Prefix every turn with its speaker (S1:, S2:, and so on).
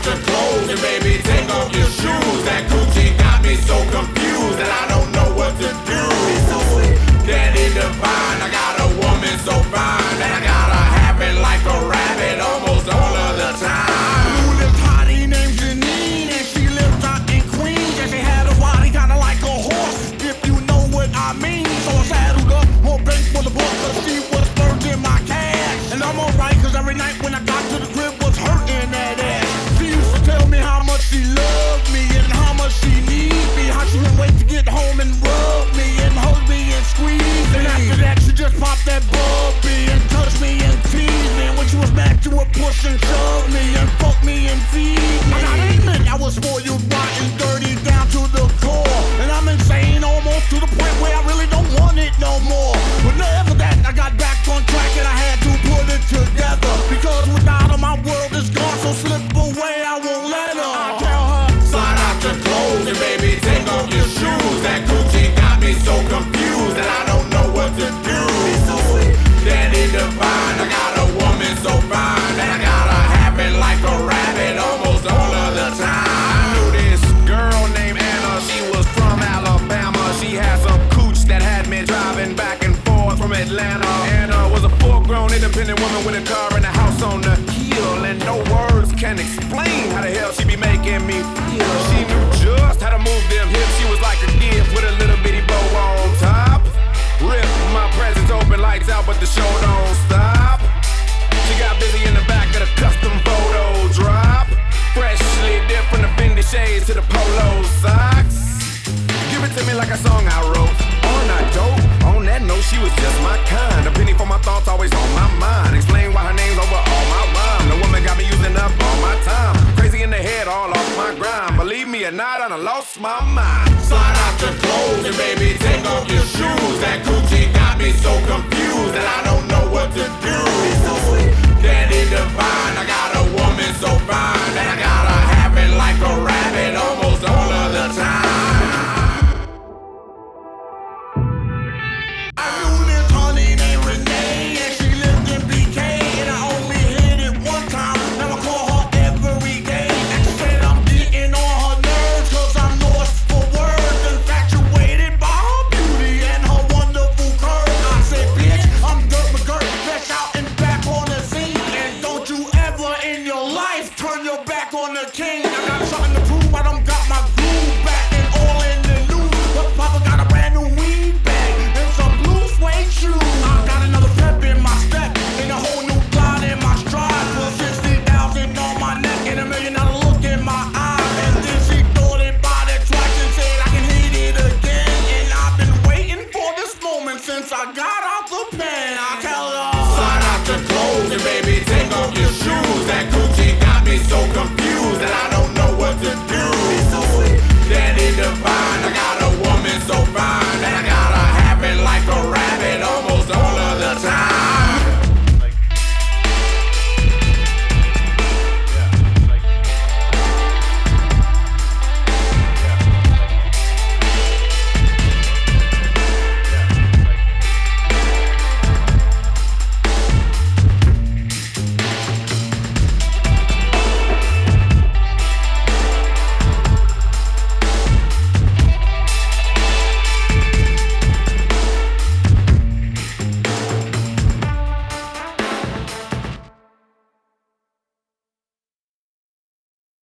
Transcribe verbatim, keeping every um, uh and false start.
S1: off the clothes and baby take off your shoes. That Gucci got me so confused that I don't know what to do. Daddy divine, I got a woman so fine that I gotta have it like a rabbit almost all of the time.
S2: Who lives hottie named Janine and she lives out in Queens and she had a body kinda like a horse, if you know what I mean. So I saddled up, more bank for the book, cause she was splurging my cash. And I'm alright cause every night when I got to the crib was hurting that ass. She used to tell me how much she loved me and how much she needs me, how she would wait to get home and rub me and hug me and squeeze me. And after that she just popped that bubby and touched me and teased me. And when she was back she would push and shove me and fuck me and feed me. I gotta admit I was spoiled, rotten, dirty down to the core. And I'm insane almost to the point where I really don't want it no more. But after that I got back on track and I had to put it together, because without her my world is gone, so slip away, I won't let her. I tell her,
S1: slide off your clothes and baby take off your shoes. That Gucci got me so confused that I don't know what to do. Daddy divine, I got a woman so fine that I gotta have it like a rabbit almost all of the time.
S3: I knew this girl named Anna, she was from Alabama. She had some cooch that had me driving back and forth from Atlanta. Anna was a full-grown independent woman with a car and a house on the hill, and no words can explain how the hell she be making me feel. She knew just how to move them hips. She was like a gift with a little bitty bow on top. Rip my presents open, lights out, but the show don't stop. She got busy in the back of the custom photo drop. Freshly dipped from the Fendi shades to the polo socks. Give it to me like a song I wrote. On a dope, on that note, she was just my kind. A penny for my thoughts, always on my mind. Explain why her name's over all my rhyme. The woman got me using up all my time. Crazy in the head, all off my grind. Believe me or not, I done lost my mind.
S1: Slide off your clothes and baby take off your shoes. That Gucci got me so confused that I don't know what to do. Daddy divine, I got a woman so fine that I gotta have it like a rabbit almost all of the time.
S2: I knew this honey named Renee and she lived in B K, and I only hit it one time. Now I call her every day and she said I'm getting on her nerves cause I'm lost for words, infatuated by her beauty and her wonderful curves. I said, bitch, I'm Dirt McGirt, back out and back on the scene, and don't you ever in your life turn your back on the king. I got something to prove, I done got my groove back and all in the news. But Papa got a brand new weed bag and some blue suede shoes. I got another pep in my step and a whole new glide in my stride. Put sixty thousand on my neck and a million dollar look in my eye. And then she thought it by the twice and said I can hit it again. And I've been waiting for this moment since I got